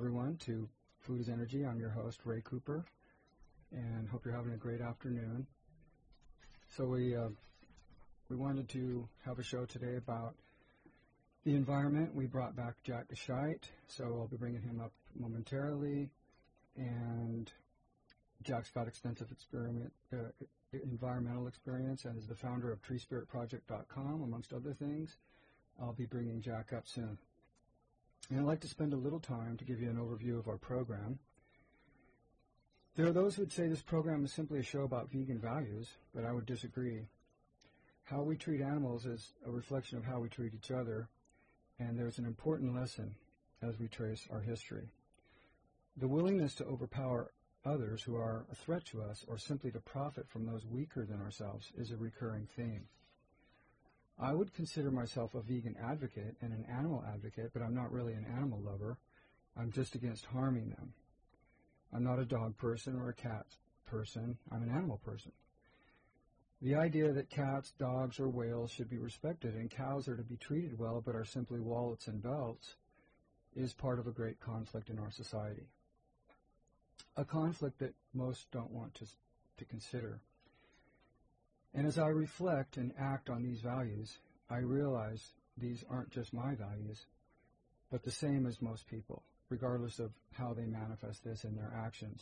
everyone, to Food is Energy. I'm your host, Ray Cooper, and hope you're having a great afternoon. So we wanted to have a show today about the environment. We brought back Jack Gescheit, so I'll be bringing him up momentarily. And Jack's got extensive environmental experience and is the founder of TreeSpiritProject.com, amongst other things. I'll be bringing Jack up soon. And I'd like to spend a little time to give you an overview of our program. There are those who would say this program is simply a show about vegan values, but I would disagree. How we treat animals is a reflection of how we treat each other, and there's an important lesson as we trace our history. The willingness to overpower others who are a threat to us or simply to profit from those weaker than ourselves is a recurring theme. I would consider myself a vegan advocate and an animal advocate, but I'm not really an animal lover. I'm just against harming them. I'm not a dog person or a cat person. I'm an animal person. The idea that cats, dogs, or whales should be respected and cows are to be treated well but are simply wallets and belts is part of a great conflict in our society. A conflict that most don't want to consider. And as I reflect and act on these values, I realize these aren't just my values, but the same as most people, regardless of how they manifest this in their actions.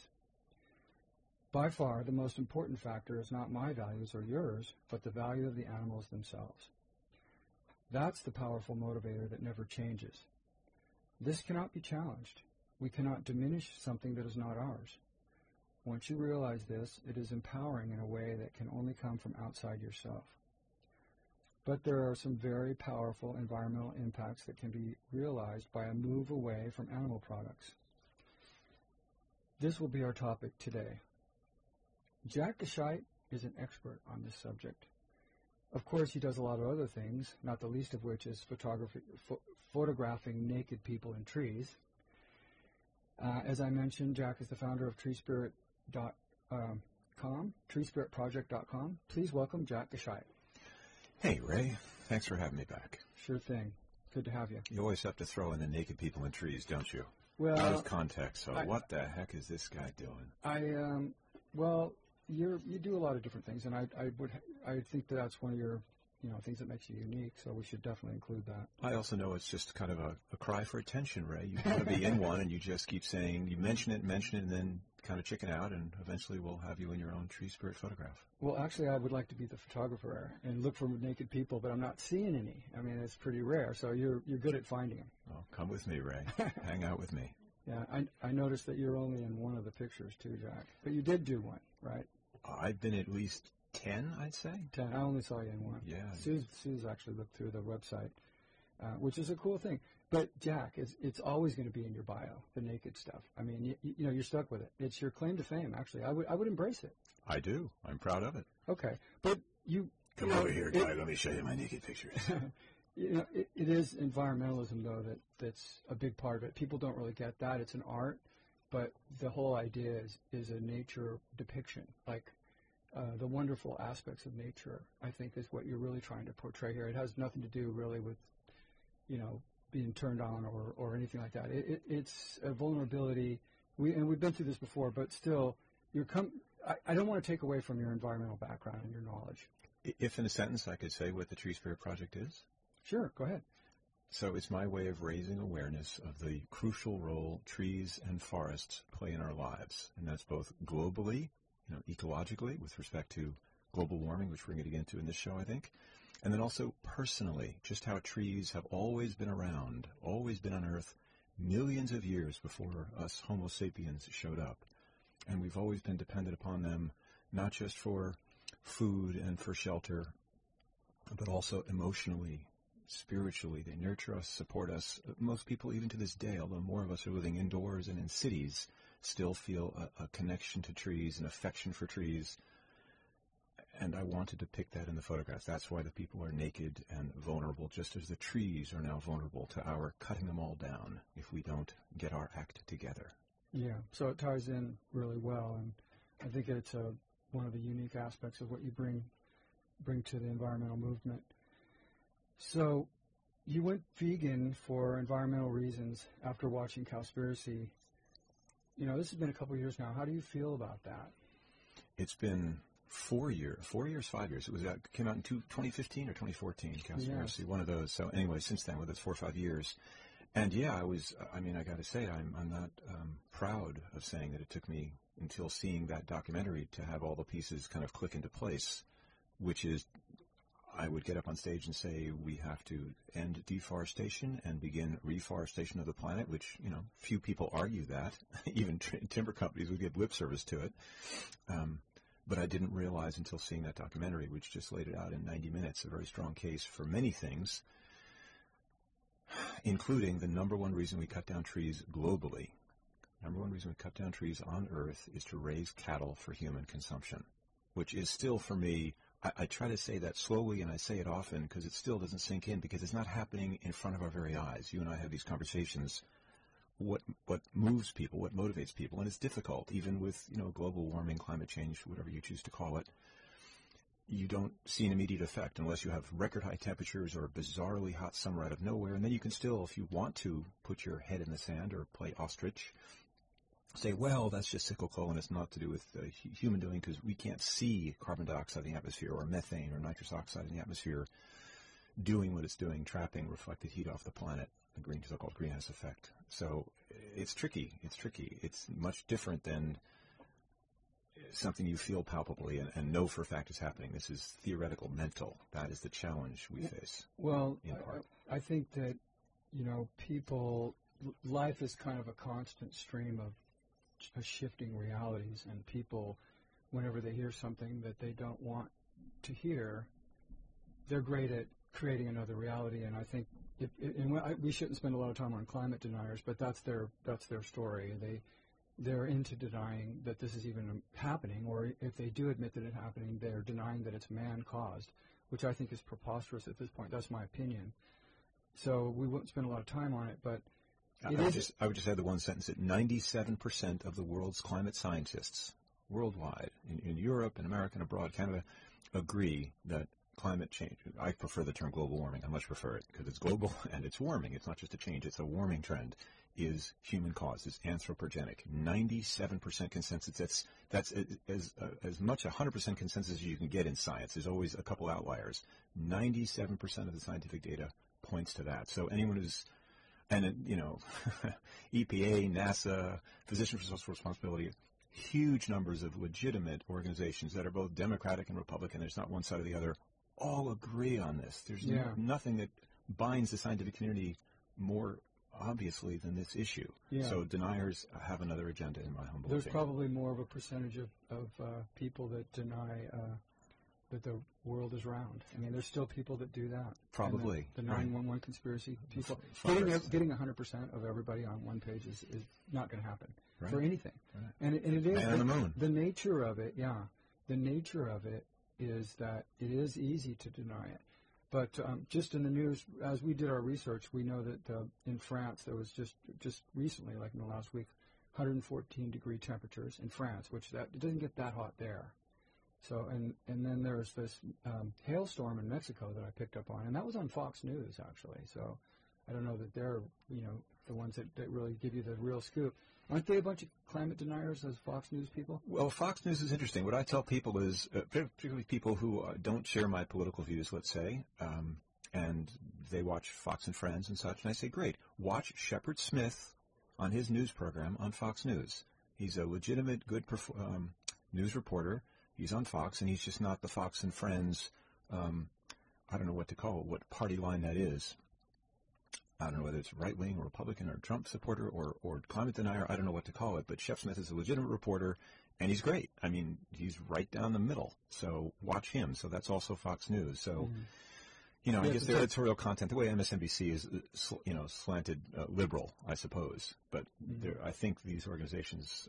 By far, the most important factor is not my values or yours, but the value of the animals themselves. That's the powerful motivator that never changes. This cannot be challenged. We cannot diminish something that is not ours. Once you realize this, it is empowering in a way that can only come from outside yourself. But there are some very powerful environmental impacts that can be realized by a move away from animal products. This will be our topic today. Jack Gescheit is an expert on this subject. Of course, he does a lot of other things, not the least of which is photographing naked people in trees. As I mentioned, Jack is the founder of TreeSpiritProject.com. Please welcome Jack Gescheit. Hey, Ray. Thanks for having me back. Sure thing. Good to have you. You always have to throw in the naked people in trees, don't you? Well, out of context. So what the heck is this guy doing? You do a lot of different things, and I think that's one of your things that makes you unique, so we should definitely include that. I also know it's just kind of a cry for attention, Ray. You want to be in one, and you just keep saying, you mention it, and then kind of chicken out, and eventually we'll have you in your own Tree Spirit photograph. Well, actually, I would like to be the photographer and look for naked people, but I'm not seeing any. I mean, it's pretty rare, so you're good at finding them. Oh, come with me, Ray. Hang out with me. Yeah, I noticed that you're only in one of the pictures, too, Jack. But you did do one, right? I've been at least 10, I'd say. 10. I only saw you in one. Yeah. Sue's actually looked through the website, which is a cool thing. But, Jack, it's always going to be in your bio, the naked stuff. I mean, you're stuck with it. It's your claim to fame, actually. I would embrace it. I do. I'm proud of it. Okay. But you... Come over here, Ty. Let me show you my naked pictures. It is environmentalism, though, that's a big part of it. People don't really get that. It's an art, but the whole idea is a nature depiction. Like, the wonderful aspects of nature, I think, is what you're really trying to portray here. It has nothing to do really with, being turned on or anything like that. It's a vulnerability. We've been through this before, but still, I don't want to take away from your environmental background and your knowledge. If in a sentence I could say what the Tree Spirit Project is? Sure, go ahead. So it's my way of raising awareness of the crucial role trees and forests play in our lives, and that's both globally, ecologically, with respect to global warming, which we're going to get into in this show, I think, and then also personally, just how trees have always been around, always been on Earth, millions of years before us Homo sapiens showed up. And we've always been dependent upon them, not just for food and for shelter, but also emotionally, spiritually. They nurture us, support us. Most people, even to this day, although more of us are living indoors and in cities, still feel a connection to trees, an affection for trees. And I wanted to pick that in the photographs. That's why the people are naked and vulnerable, just as the trees are now vulnerable to our cutting them all down if we don't get our act together. Yeah, so it ties in really well, and I think it's one of the unique aspects of what you bring to the environmental movement. So you went vegan for environmental reasons after watching Cowspiracy. You know, this has been a couple of years now. How do you feel about that? It's been 4 years, 5 years. It came out in 2015 or 2014, Cowspiracy, Yes. one of those. So anyway, since then, whether it's 4 or 5 years. And yeah, I got to say, I'm not proud of saying that it took me until seeing that documentary to have all the pieces kind of click into place, which is I would get up on stage and say we have to end deforestation and begin reforestation of the planet, which, you know, few people argue that. Even timber companies would give lip service to it. But I didn't realize until seeing that documentary, which just laid it out in 90 minutes, a very strong case for many things, including the number one reason we cut down trees globally. Number one reason we cut down trees on Earth is to raise cattle for human consumption, which is still, for me, I try to say that slowly, and I say it often because it still doesn't sink in, because it's not happening in front of our very eyes. You and I have these conversations. What moves people, what motivates people, and it's difficult, even with, you know, global warming, climate change, whatever you choose to call it. You don't see an immediate effect unless you have record high temperatures or a bizarrely hot summer out of nowhere, and then you can still, if you want to, put your head in the sand or play ostrich, say, well, that's just cyclical and it's not to do with human doing because we can't see carbon dioxide in the atmosphere or methane or nitrous oxide in the atmosphere doing what it's doing, trapping reflected heat off the planet, the so-called greenhouse effect. So it's tricky. It's much different than something you feel palpably and know for a fact is happening. This is theoretical, mental. That is the challenge we face. Well, in part. I think that, you know, life is kind of a constant stream of shifting realities, and people, whenever they hear something that they don't want to hear, they're great at creating another reality. And I think we shouldn't spend a lot of time on climate deniers, but that's their story. They're into denying that this is even happening, or if they do admit that it's happening, they're denying that it's man-caused, which I think is preposterous at this point. That's my opinion. So we won't spend a lot of time on it, but I would just add the one sentence that 97% of the world's climate scientists worldwide, in Europe and America and abroad, Canada, agree that climate change, I prefer the term global warming, I much prefer it because it's global and it's warming. It's not just a change, it's a warming trend, is human caused, is anthropogenic. 97% consensus. That's as much 100% consensus as you can get in science. There's always a couple outliers. 97% of the scientific data points to that. So anyone who's EPA, NASA, Physicians for Social Responsibility, huge numbers of legitimate organizations that are both Democratic and Republican, there's not one side or the other, all agree on this. There's nothing that binds the scientific community more obviously than this issue. Yeah. So deniers have another agenda, in my humble opinion. There's probably more of a percentage of people that deny that the world is round. I mean, there's still people that do that. Probably. The 9/11 conspiracy people. Getting 100% of everybody on one page is not going to happen for anything. Right. And it is Man on the moon. The nature of it, the nature of it is that it is easy to deny it. But just in the news, as we did our research, we know that in France there was just recently, like in the last week, 114-degree temperatures in France, which it doesn't get that hot there. So and then there's this hailstorm in Mexico that I picked up on, and that was on Fox News actually. So I don't know that they're the ones that really give you the real scoop. Aren't they a bunch of climate deniers, those Fox News people? Well, Fox News is interesting. What I tell people is, particularly people who don't share my political views, let's say, and they watch Fox and Friends and such, and I say, great, watch Shepard Smith on his news program on Fox News. He's a legitimate, good news reporter. He's on Fox, and he's just not the Fox and Friends, I don't know what to call it, what party line that is. I don't know whether it's right-wing or Republican or Trump supporter or climate denier. I don't know what to call it. But Shep Smith is a legitimate reporter, and he's great. I mean, he's right down the middle. So watch him. So that's also Fox News. So, I guess their editorial content, the way MSNBC is, slanted liberal, I suppose. But I think these organizations,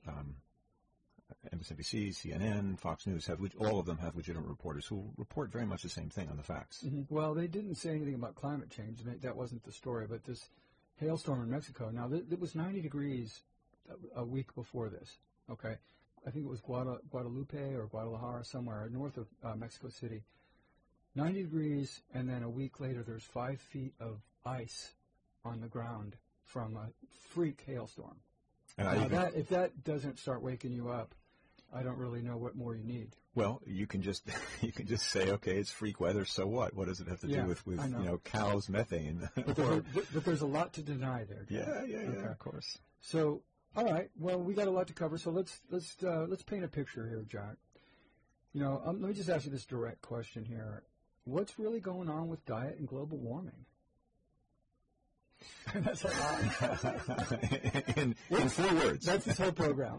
MSNBC, CNN, Fox News, all of them have legitimate reporters who report very much the same thing on the facts. Mm-hmm. Well, they didn't say anything about climate change. That wasn't the story. But this hailstorm in Mexico, now it was 90 degrees a week before this, okay? I think it was Guadalupe or Guadalajara, somewhere north of Mexico City. 90 degrees, and then a week later there's 5 feet of ice on the ground from a freak hailstorm. And now if that doesn't start waking you up, I don't really know what more you need. Well, you can just say, okay, it's freak weather, so what? What does it have to do with cows' methane? But there's a lot to deny there. Yeah, okay. Of course. So, all right, well, we got a lot to cover, so let's paint a picture here, Jack. Let me just ask you this direct question here. What's really going on with diet and global warming? That's a lot. in 4 words. That's this whole program.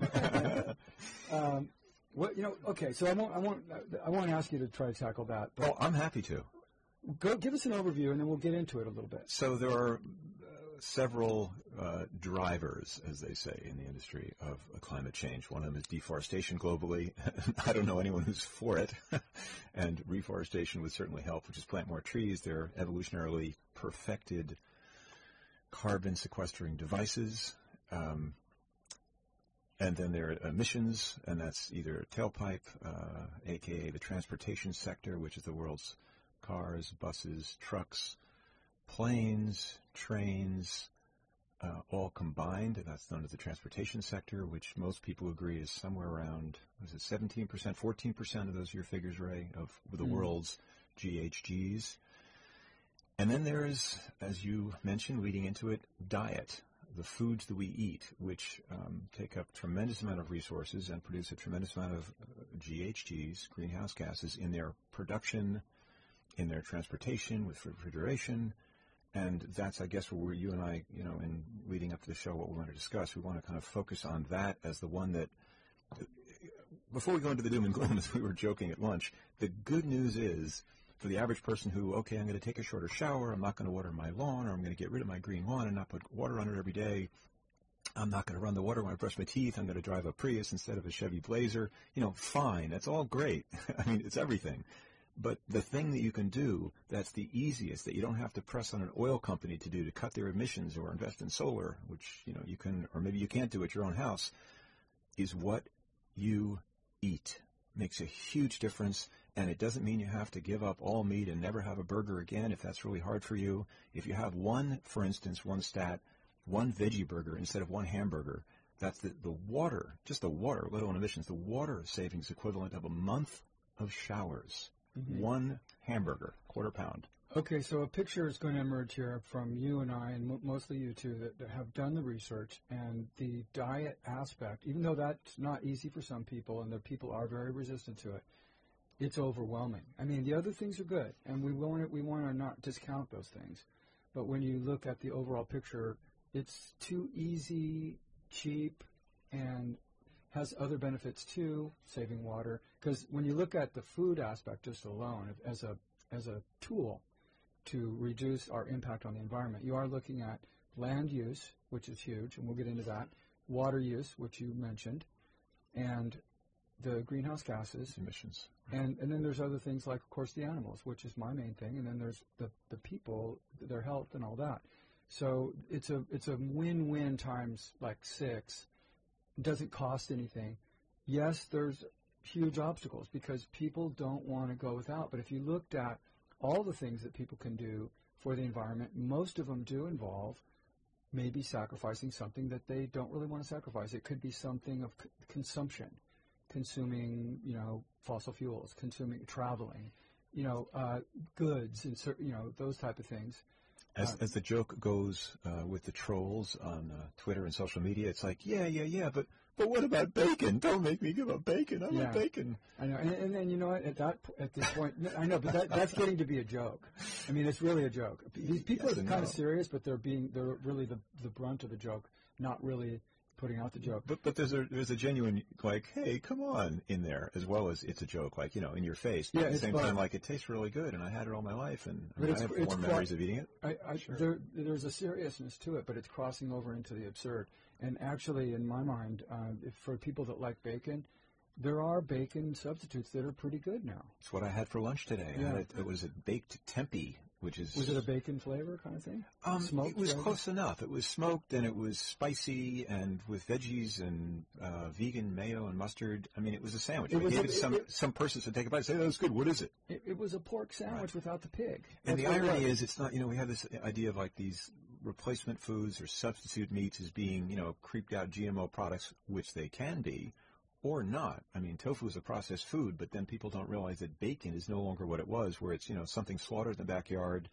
Okay. So I won't ask you to try to tackle that. But I'm happy to. Go give us an overview, and then we'll get into it a little bit. So there are several drivers, as they say in the industry, of climate change. One of them is deforestation globally. I don't know anyone who's for it, and reforestation would certainly help, which is plant more trees. They're evolutionarily perfected carbon sequestering devices. And then there are emissions, and that's either tailpipe, a.k.a. the transportation sector, which is the world's cars, buses, trucks, planes, trains, all combined. That's known as the transportation sector, which most people agree is somewhere around, 17%, 14% of those are your figures, Ray, of the world's GHGs. And then there is, as you mentioned, leading into it, diet, the foods that we eat, which take up tremendous amount of resources and produce a tremendous amount of GHGs, greenhouse gases, in their production, in their transportation, with refrigeration. And that's, I guess, where you and I, in leading up to the show, what we want to discuss. We want to kind of focus on that as the one that, before we go into the doom and gloom, as we were joking at lunch, the good news is, for the average person who, okay, I'm going to take a shorter shower, I'm not going to water my lawn, or I'm going to get rid of my green lawn and not put water on it every day, I'm not going to run the water when I brush my teeth, I'm going to drive a Prius instead of a Chevy Blazer, fine, that's all great. I mean, it's everything. But the thing that you can do that's the easiest, that you don't have to press on an oil company to do to cut their emissions or invest in solar, which, you can, or maybe you can't do at your own house, is what you eat. Makes a huge difference. And it doesn't mean you have to give up all meat and never have a burger again if that's really hard for you. If you have one veggie burger instead of one hamburger, that's the water, just the water, let alone emissions, the water savings equivalent of a month of showers. Mm-hmm. One hamburger, quarter pound. Okay, so a picture is going to emerge here from you and I, and mostly you two, that have done the research, and the diet aspect, even though that's not easy for some people, and the people are very resistant to it, it's overwhelming. I mean, the other things are good, and we want to not discount those things. But when you look at the overall picture, it's too easy, cheap, and has other benefits too, saving water. Because when you look at the food aspect just alone as a tool to reduce our impact on the environment, you are looking at land use, which is huge, and we'll get into that, water use, which you mentioned, and the greenhouse gases. Emissions. And then there's other things like, of course, the animals, which is my main thing, and then there's the people, their health and all that. So it's a win-win times like 6. It doesn't cost anything. Yes, there's huge obstacles because people don't want to go without. But if you looked at all the things that people can do for the environment, most of them do involve maybe sacrificing something that they don't really want to sacrifice. It could be something of consumption, consuming, fossil fuels, traveling, goods, and those type of things. As the joke goes with the trolls on Twitter and social media, it's like, yeah, but what about bacon? Don't make me give up bacon. I love bacon. I know, and you know what? At this point, I know, but that's getting to be a joke. I mean, it's really a joke. These people are kind of serious, but they're really the brunt of the joke, not really putting out the joke. But there's a genuine, like, hey, come on, in there, as well as it's a joke, like, in your face. But at the same time, like, it tastes really good, and I had it all my life, and I have warm memories of eating it. Sure. There's a seriousness to it, but it's crossing over into the absurd. And actually, in my mind, for people that like bacon, there are bacon substitutes that are pretty good now. It's what I had for lunch today. Yeah. It was a baked tempeh which is... Was it a bacon flavor kind of thing? It was close enough. It was smoked, and it was spicy, and with veggies and vegan mayo and mustard. I mean, it was a sandwich. Some persons would take a bite and say, oh, that's good. What is it? It was a pork sandwich without the pig. And the irony is, it's not, we have this idea of like these replacement foods or substitute meats as being, creeped out GMO products, which they can be, or not. I mean, tofu is a processed food, but then people don't realize that bacon is no longer what it was, where it's, something slaughtered in the backyard,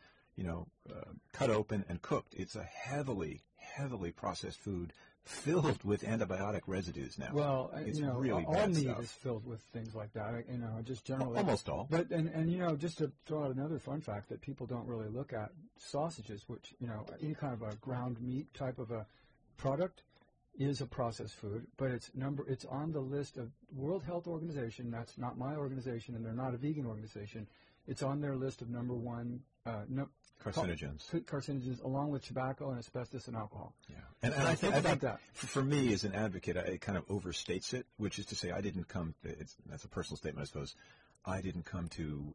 cut open and cooked. It's a heavily, heavily processed food filled with antibiotic residues now. Well, it's really all bad meat stuff. is filled with things like that, just generally. Almost all. But, and just to throw out another fun fact that people don't really look at, sausages, which, any kind of a ground meat type of a product, is a processed food, but it's on the list of World Health Organization. That's not my organization, and they're not a vegan organization. It's on their list of number one carcinogens. Carcinogens, along with tobacco and asbestos and alcohol. Yeah, and I think that for me as an advocate, it kind of overstates it, which is to say, I didn't come. That's a personal statement, I suppose. I didn't come to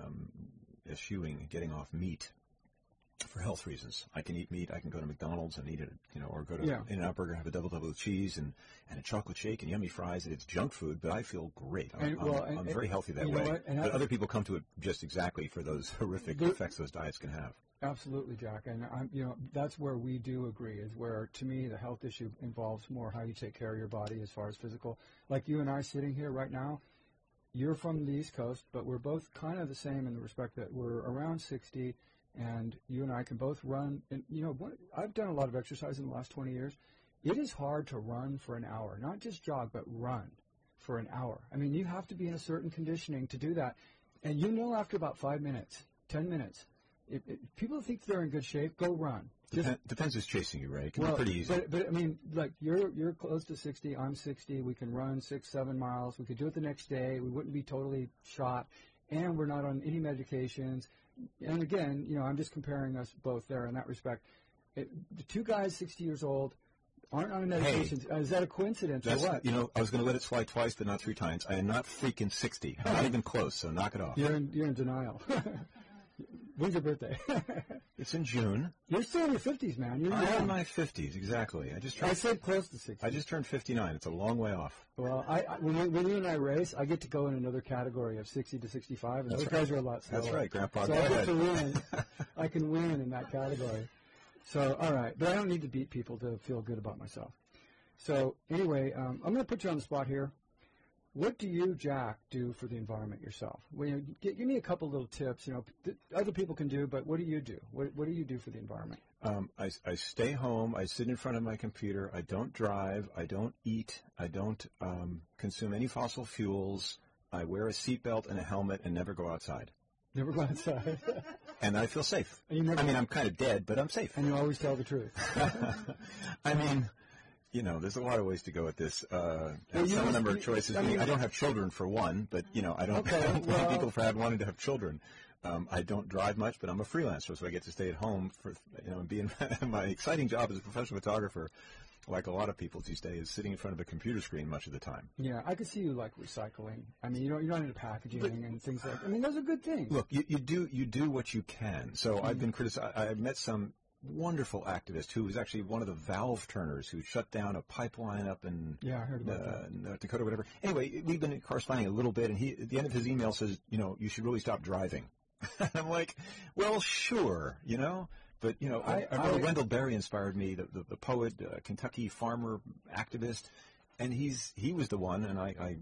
eschewing getting off meat for health reasons. I can eat meat. I can go to McDonald's and eat it, or go to In-N-Out Burger, have a double with cheese and a chocolate shake and yummy fries. It's junk food, but I feel great. I'm very healthy that way. But other people come to it just exactly for those horrific effects those diets can have. Absolutely, Jack. And that's where we do agree. Is where, to me, the health issue involves more how you take care of your body as far as physical. Like you and I sitting here right now. You're from the East Coast, but we're both kind of the same in the respect that we're around 60. And you and I can both run. And, I've done a lot of exercise in the last 20 years. It is hard to run for an hour, not just jog, but run for an hour. I mean, you have to be in a certain conditioning to do that. And after about 5 minutes, 10 minutes, if people think they're in good shape, go run. Depends who's chasing you, right? It can be pretty easy. But I mean, like, you're close to 60, I'm 60. We can run 6-7 miles. We could do it the next day. We wouldn't be totally shot. And we're not on any medications. And again, I'm just comparing us both there in that respect. The two guys 60 years old aren't on medications. Hey, is that a coincidence or what? I was going to let it slide twice, but not 3 times. I am not freaking 60. I'm not even close, so knock it off. You're in denial. When's your birthday? It's in June. You're still in your 50s, man. I'm in my 50s, exactly. I said close to 60. I just turned 59. It's a long way off. Well, when you and I race, I get to go in another category of 60 to 65, and those guys are a lot slower. That's right, Grandpa. So I get to win. I can win in that category. So, all right. But I don't need to beat people to feel good about myself. So, anyway, I'm going to put you on the spot here. What do you, Jack, do for the environment yourself? Well, give me a couple little tips. Other people can do, but what do you do? What do you do for the environment? I stay home. I sit in front of my computer. I don't drive. I don't eat. I don't consume any fossil fuels. I wear a seatbelt and a helmet and never go outside. Never go outside. And I feel safe. I'm kind of dead, but I'm safe. And you always tell the truth. There's a lot of ways to go at this. Some of them are choices. I don't have children, for one, but, I don't blame people for wanting to have children. I don't drive much, but I'm a freelancer, so I get to stay at home for, and be in my exciting job as a professional photographer, like a lot of people these days, sitting in front of a computer screen much of the time. Yeah, I could see you like recycling. You're not into packaging and things like that. Those are good things. Look, you do what you can. So I've been criticized. I've met some wonderful activist who was actually one of the valve turners who shut down a pipeline up in I heard about that. North Dakota, whatever. Anyway, we've been corresponding a little bit, and he, at the end of his email, says, you should really stop driving. I'm like, well, sure, But, I remember Wendell Berry inspired me, the poet, Kentucky farmer activist, and he was the one, and I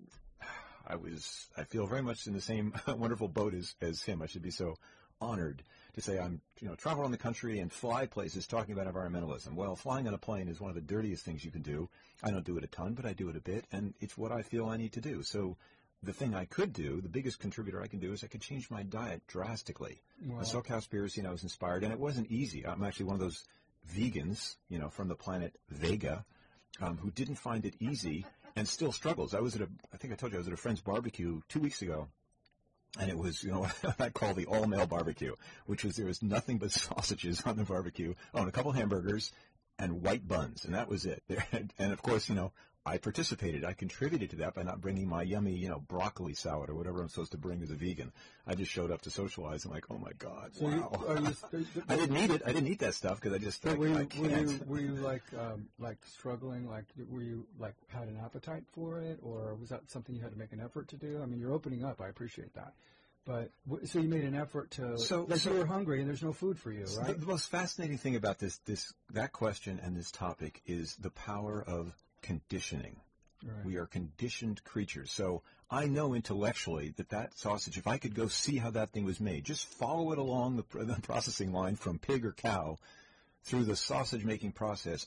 feel very much in the same wonderful boat as him. I should be so honored to say I'm, travel around the country and fly places talking about environmentalism. Well, flying on a plane is one of the dirtiest things you can do. I don't do it a ton, but I do it a bit, and it's what I feel I need to do. So the thing I could do, the biggest contributor I can do, is I could change my diet drastically. Wow. I saw Cowspiracy, and I was inspired, and it wasn't easy. I'm actually one of those vegans, from the planet Vega, who didn't find it easy and still struggles. I think I told you I was at a friend's barbecue 2 weeks ago, and it was, what I call the all-male barbecue, which was there was nothing but sausages on the barbecue, and a couple hamburgers and white buns, and that was it. And of course, I participated. I contributed to that by not bringing my yummy, broccoli salad or whatever I'm supposed to bring as a vegan. I just showed up to socialize. I'm like, oh my God, So wow. I didn't eat it. I didn't eat that stuff because I just But I can't. were you like struggling? Like, were you like had an appetite for it, or was that something you had to make an effort to do? I mean, you're opening up. I appreciate that. But so you made an effort to. So you were hungry and there's no food for you, right? The most fascinating thing about that question and this topic is the power of conditioning. Right. We are conditioned creatures. So I know intellectually that sausage, if I could go see how that thing was made, just follow it along the processing line from pig or cow through the sausage making process,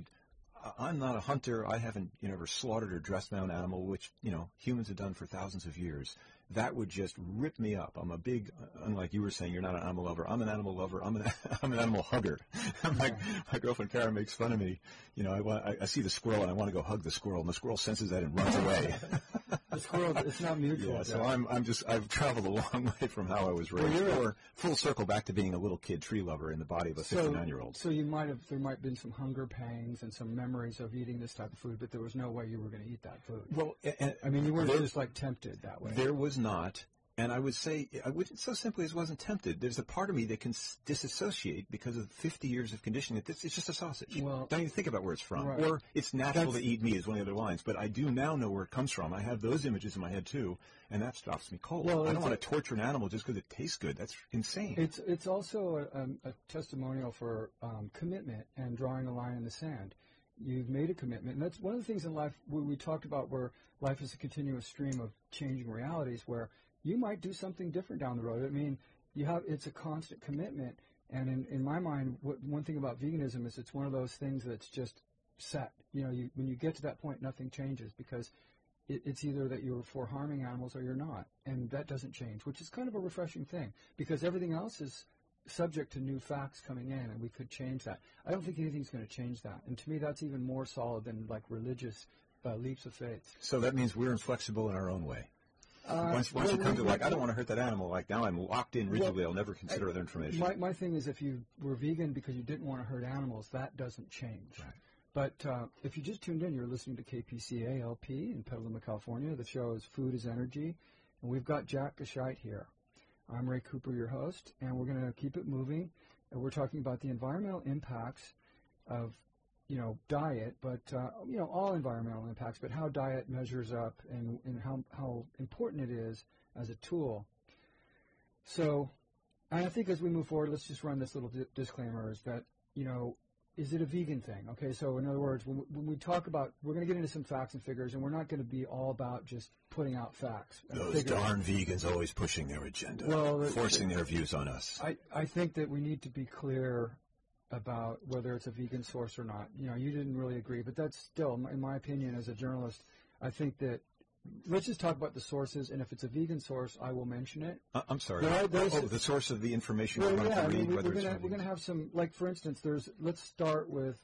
I'm not a hunter. I haven't ever slaughtered or dressed my own animal, which humans have done for thousands of years. That would just rip me up. I'm a big, unlike you were saying, you're not an animal lover. I'm an animal lover. I'm an animal hugger. My girlfriend Karen makes fun of me. I see the squirrel and I want to go hug the squirrel, and the squirrel senses that and runs away. The squirrel, it's not mutual. Yeah, so I've traveled a long way from how I was raised. Or full circle back to being a little kid tree lover in the body of a 59-year-old. So there might have been some hunger pangs and some memories of eating this type of food, but there was no way you were going to eat that food. Well, I mean, you weren't just like tempted that way. There was not. And I would say, I wouldn't so simply as wasn't tempted. There's a part of me that can disassociate because of 50 years of conditioning. It's just a sausage. Well, don't even think about where it's from. Right. Or it's natural to eat meat is one of the other lines. But I do now know where it comes from. I have those images in my head, too, and that stops me cold. Well, I don't want to torture an animal just because it tastes good. That's insane. It's also a testimonial for commitment and drawing a line in the sand. You've made a commitment. And that's one of the things in life we talked about, where life is a continuous stream of changing realities, where you might do something different down the road. I mean, it's a constant commitment. And in my mind, one thing about veganism is it's one of those things that's just set. When you get to that point, nothing changes, because it's either that you're for harming animals or you're not. And that doesn't change, which is kind of a refreshing thing, because everything else is subject to new facts coming in, and we could change that. I don't think anything's going to change that. And to me, that's even more solid than like religious leaps of faith. So that means we're inflexible in our own way. Once you come to I don't want to hurt that animal, like now I'm locked in rigidly, I'll never consider other information. My thing is, if you were vegan because you didn't want to hurt animals, that doesn't change. Right. But if you just tuned in, you're listening to KPCA-LP in Petaluma, California. The show is Food is Energy, and we've got Jack Gescheit here. I'm Ray Cooper, your host, and we're going to keep it moving. And we're talking about the environmental impacts of diet, but, all environmental impacts, but how diet measures up and how important it is as a tool. So I think as we move forward, let's just run this little disclaimer, is that, is it a vegan thing? Okay, so in other words, when we talk about, we're going to get into some facts and figures, and we're not going to be all about just putting out facts. Those darn vegans always pushing their agenda, forcing their views on us. I think that we need to be clear about whether it's a vegan source or not. You didn't really agree, but that's still, in my opinion, as a journalist, I think that let's just talk about the sources, and if it's a vegan source, I will mention it. I'm sorry. The source of the information we're going to read. We're going to have some, like, for instance, let's start with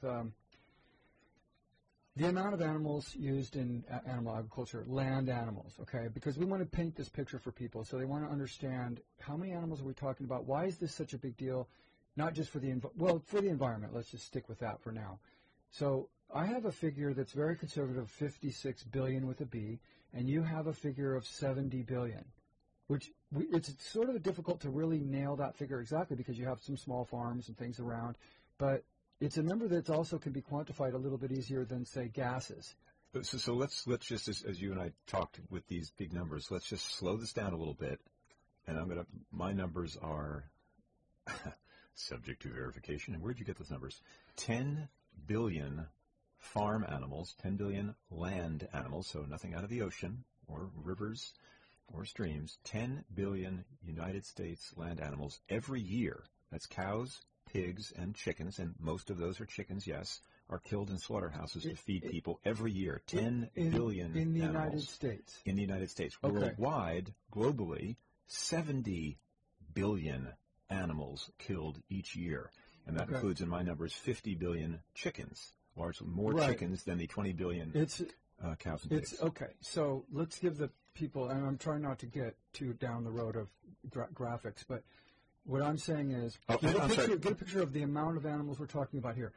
the amount of animals used in animal agriculture, land animals, okay? Because we want to paint this picture for people, so they want to understand how many animals are we talking about, why is this such a big deal? Not just for the environment. Let's just stick with that for now. So I have a figure that's very conservative, 56 billion with a B, and you have a figure of 70 billion, which it's sort of difficult to really nail that figure exactly because you have some small farms and things around, but it's a number that also can be quantified a little bit easier than, say, gases. So let's just, as you and I talked with these big numbers, let's just slow this down a little bit, and my numbers are subject to verification. And where'd you get those numbers? 10 billion farm animals, 10 billion land animals, so nothing out of the ocean or rivers or streams, 10 billion United States land animals every year. That's cows, pigs, and chickens, and most of those are chickens, yes, are killed in slaughterhouses to feed people every year. 10 billion in the animals. United States. In the United States. Okay. Worldwide, globally, 70 billion animals killed each year. And that includes, in my numbers, 50 billion chickens, largely more chickens than the 20 billion cows and pigs. Okay, so let's give the people, and I'm trying not to get too down the road of graphics, but what I'm saying is, get a picture of the amount of animals we're talking about here.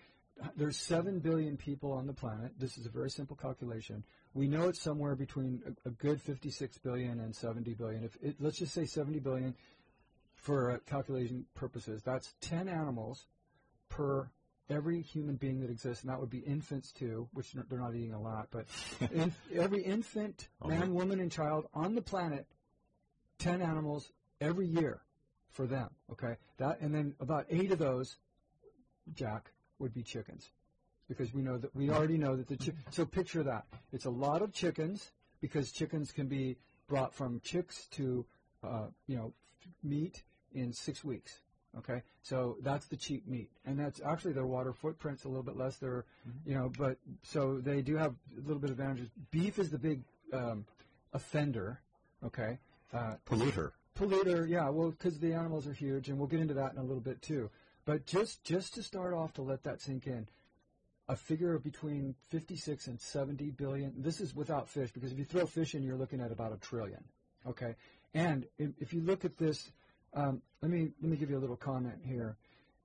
there's 7 billion people on the planet. This is a very simple calculation. We know it's somewhere between a good 56 billion and 70 billion. Let's just say 70 billion for calculation purposes. That's 10 animals per every human being that exists, and that would be infants too, which they're not eating a lot, but every infant, man, woman, and child on the planet, 10 animals every year for them, okay? And then about 8 of those, Jack, would be chickens, because we already know that so picture that. It's a lot of chickens, because chickens can be brought from chicks to, meat in 6 weeks. Okay, so that's the cheap meat, and that's actually their water footprint's a little bit less. They're, but so they do have a little bit of advantages. Beef is the big offender. Okay, polluter. Yeah, well, because the animals are huge, and we'll get into that in a little bit too. But just to start off, to let that sink in, a figure of between 56 and 70 billion. This is without fish, because if you throw fish in, you're looking at about 1 trillion. Okay, and if you look at this. Let me give you a little comment here.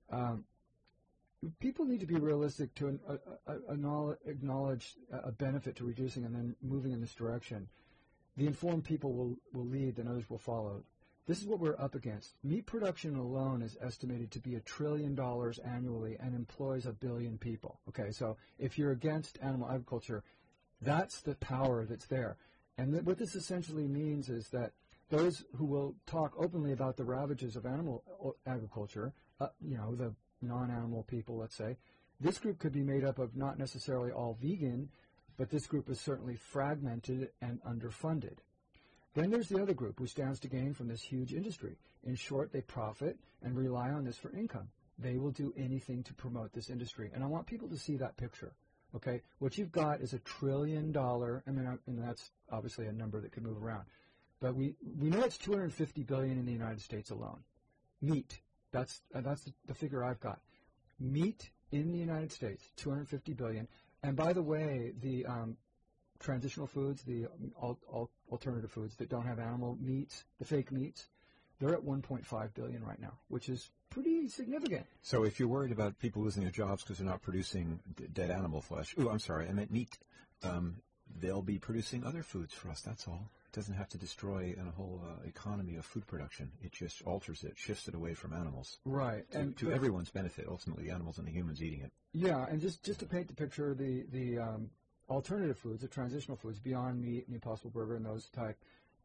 People need to be realistic to acknowledge a benefit to reducing and then moving in this direction. The informed people will lead, and others will follow. This is what we're up against. Meat production alone is estimated to be $1 trillion annually and employs 1 billion people. Okay, so if you're against animal agriculture, that's the power that's there. And what this essentially means is that those who will talk openly about the ravages of animal agriculture, the non-animal people, let's say, this group could be made up of not necessarily all vegan, but this group is certainly fragmented and underfunded. Then there's the other group who stands to gain from this huge industry. In short, they profit and rely on this for income. They will do anything to promote this industry. And I want people to see that picture. Okay? What you've got is $1 trillion, and that's obviously a number that could move around. But we know it's 250 billion in the United States alone. Meat. That's the figure I've got. Meat in the United States, 250 billion. And by the way, the transitional foods, the alternative foods that don't have animal meats, the fake meats, they're at 1.5 billion right now, which is pretty significant. So if you're worried about people losing their jobs because they're not producing dead animal flesh, I'm sorry, I meant meat, they'll be producing other foods for us, that's all. It doesn't have to destroy a whole economy of food production. It just alters it, shifts it away from animals. Right. To everyone's benefit, ultimately, the animals and the humans eating it. Yeah, and just to paint the picture, the alternative foods, the transitional foods, Beyond Meat and the Impossible Burger and those type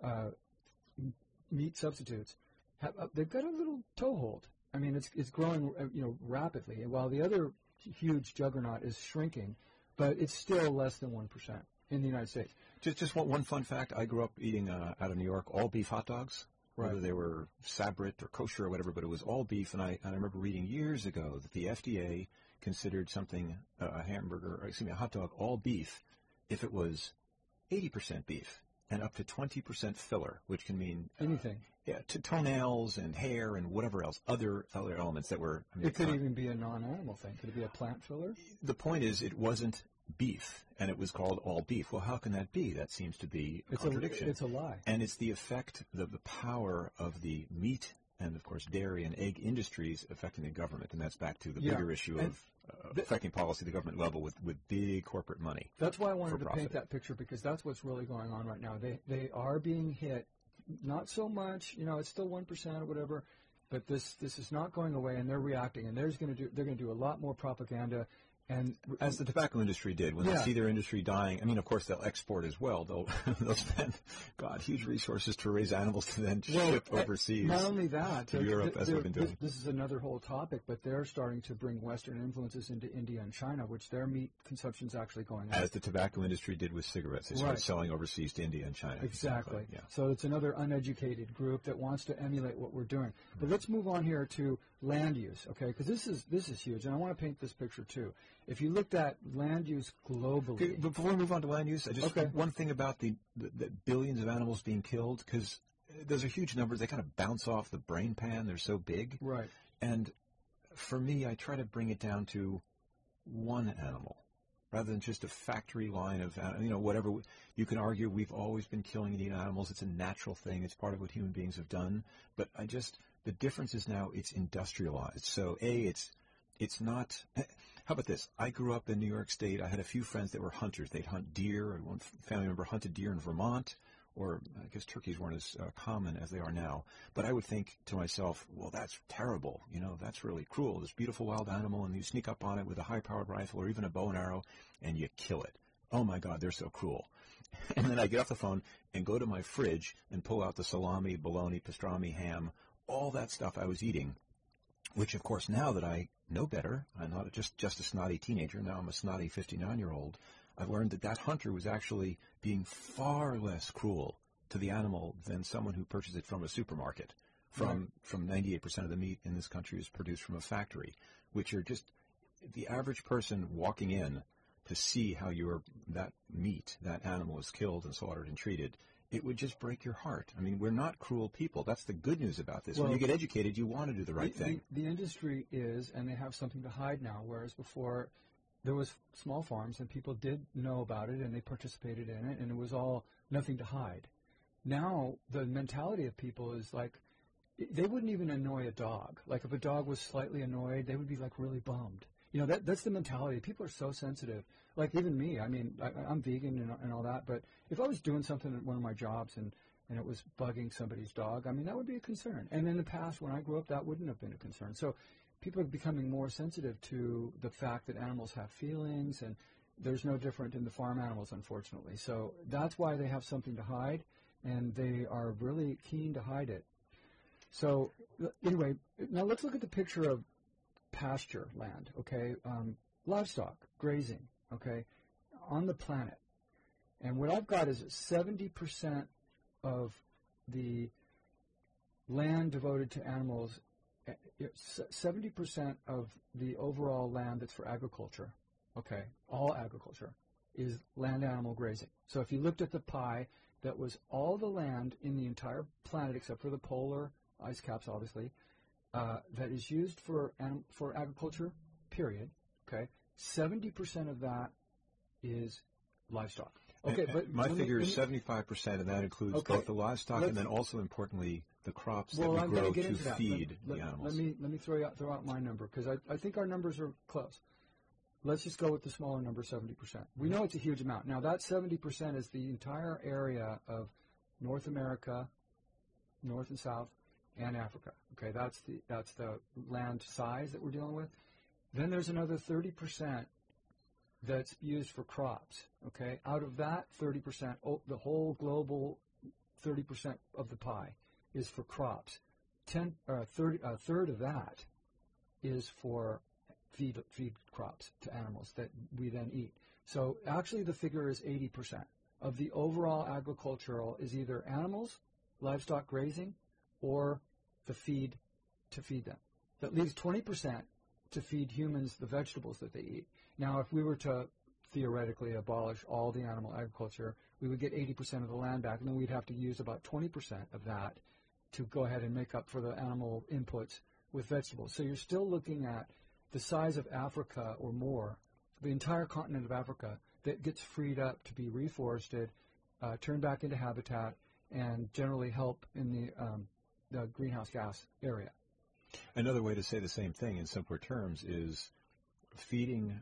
meat substitutes, they've got a little toehold. I mean, it's growing rapidly, while the other huge juggernaut is shrinking, but it's still less than 1% in the United States. Just one fun fact. I grew up eating out of New York all beef hot dogs, whether they were Sabrit or kosher or whatever, but it was all beef. And I remember reading years ago that the FDA considered something, a hot dog, all beef, if it was 80% beef and up to 20% filler, which can mean anything. Yeah, to toenails and hair and whatever else, other elements that were. It could even be a non-animal thing. Could it be a plant filler? The point is, it wasn't beef, and it was called all beef. Well, how can that be? That seems to be a contradiction. It's a lie. And it's the effect, the power of the meat and, of course, dairy and egg industries affecting the government, and that's back to the bigger issue of affecting policy at the government level with big corporate money. That's why I wanted to paint that picture, because that's what's really going on right now. They are being hit, not so much, it's still 1% or whatever, but this is not going away, and they're reacting, and they're going to do a lot more propaganda. And as the tobacco industry did, when they see their industry dying, of course, they'll export as well. They'll spend, huge resources to raise animals to then ship overseas. Not only that, to Europe, as we've been doing. This is another whole topic, but they're starting to bring Western influences into India and China, which their meat consumption is actually going up. As the tobacco industry did with cigarettes. They started selling overseas to India and China. Exactly. Yeah. So it's another uneducated group that wants to emulate what we're doing. But let's move on here to land use, okay? Because this is huge, and I want to paint this picture too. If you looked at land use globally... Okay, before we move on to land use, one thing about the billions of animals being killed, because those are huge numbers. They kind of bounce off the brain pan. They're so big. Right. And for me, I try to bring it down to one animal rather than just a factory line of, whatever. You can argue we've always been killing and eating animals. It's a natural thing. It's part of what human beings have done. But the difference is now it's industrialized. So, it's it's not. How about this? I grew up in New York State. I had a few friends that were hunters. They'd hunt deer. One family member hunted deer in Vermont, or I guess turkeys weren't as common as they are now. But I would think to myself, well, that's terrible. You know, that's really cruel. This beautiful wild animal, and you sneak up on it with a high-powered rifle or even a bow and arrow, and you kill it. Oh, my God, they're so cruel. And then I get off the phone and go to my fridge and pull out the salami, bologna, pastrami, ham, all that stuff I was eating, which, of course, now that I know better, I'm not just a snotty teenager, now I'm a snotty 59-year-old, I've learned that that hunter was actually being far less cruel to the animal than someone who purchased it from a supermarket. From 98% of the meat in this country is produced from a factory, which are just the average person walking in to see how that meat, that animal is killed and slaughtered and treated, it would just break your heart. I mean, we're not cruel people. That's the good news about this. Well, when you get educated, you want to do the right thing. The industry is, and they have something to hide now, whereas before there was small farms and people did know about it and they participated in it and it was all nothing to hide. Now the mentality of people is like, they wouldn't even annoy a dog. Like if a dog was slightly annoyed, they would be like really bummed. You know, that's the mentality. People are so sensitive. Like even me, I mean, I'm vegan and all that, but if I was doing something at one of my jobs and it was bugging somebody's dog, I mean, that would be a concern. And in the past, when I grew up, that wouldn't have been a concern. So people are becoming more sensitive to the fact that animals have feelings, and there's no different in the farm animals, unfortunately. So that's why they have something to hide, and they are really keen to hide it. So anyway, now let's look at the picture of pasture land, okay? Livestock, grazing, okay, on the planet. And what I've got is 70% of the land devoted to animals, 70% of the overall land that's for agriculture, okay, all agriculture, is land animal grazing. So if you looked at the pie, that was all the land in the entire planet except for the polar ice caps, obviously, that is used for agriculture, period, okay? 70% of that is livestock. Okay, but my figure is 75%, and that includes both the livestock and then also, importantly, the crops that we grow to feed the animals. Let me throw out my number, because I think our numbers are close. Let's just go with the smaller number, 70%. We know it's a huge amount. Now, that 70% is the entire area of North America, North and South, and Africa. Okay, that's the land size that we're dealing with. Then there's another 30% that's used for crops. Okay, out of that 30%, the whole global 30% of the pie is for crops. A third of that is for feed crops to animals that we then eat. So actually, the figure is 80% of the overall agricultural is either animals, livestock grazing, or the feed to feed them. That leaves 20% to feed humans the vegetables that they eat. Now, if we were to theoretically abolish all the animal agriculture, we would get 80% of the land back, and then we'd have to use about 20% of that to go ahead and make up for the animal inputs with vegetables. So you're still looking at the size of Africa or more, the entire continent of Africa, that gets freed up to be reforested, turned back into habitat, and generally help in the greenhouse gas area. Another way to say the same thing in simpler terms is feeding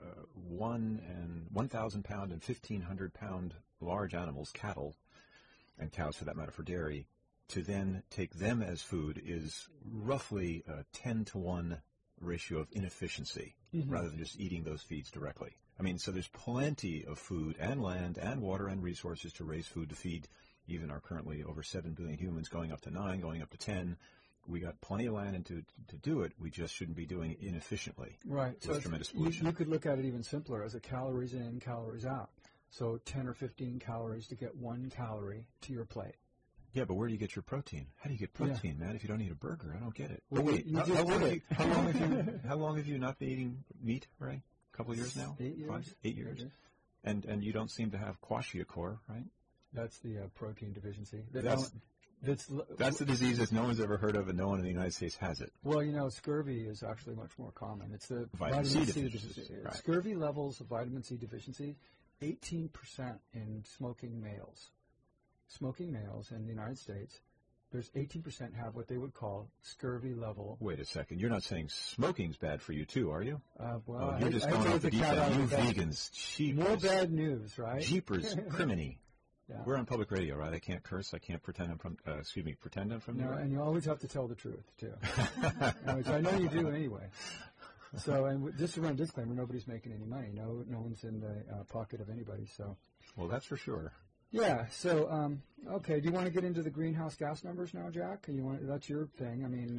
1,000-pound and 1,500-pound large animals, cattle, and cows for that matter for dairy, to then take them as food is roughly a 10-to-1 ratio of inefficiency rather than just eating those feeds directly. I mean, so there's plenty of food and land and water and resources to raise food to feed even our currently over 7 billion humans, going up to 9, going up to 10. We got plenty of land to do it. We just shouldn't be doing it inefficiently. Right. So tremendous pollution. You could look at it even simpler as a calories in, calories out. So 10 or 15 calories to get 1 calorie to your plate. Yeah, but where do you get your protein? How do you get protein, man, if you don't eat a burger? I don't get it. Well, wait, how long have you not been eating meat, Ray? A couple of years now? 8 years. 5, 8 years. And you don't seem to have kwashiorkor, right? That's the protein deficiency. That's the disease that no one's ever heard of, and no one in the United States has it. Well, scurvy is actually much more common. It's the vitamin C deficiency. Right. Scurvy levels of vitamin C deficiency, 18% in smoking males. Smoking males in the United States, there's 18% have what they would call scurvy level. Wait a second. You're not saying smoking's bad for you, too, are you? Well, you're just going off the deep end. You vegans, jeepers. More bad news, right? Jeepers, criminy. Yeah. We're on public radio, right? I can't curse. I can't pretend I'm from, pretend I'm from No, New York. and you always have to tell the truth, too. Which I know you do anyway. So, and just to run a disclaimer, nobody's making any money. No one's in the pocket of anybody, so. Well, that's for sure. Yeah, so, okay, do you want to get into the greenhouse gas numbers now, Jack? That's your thing. I mean,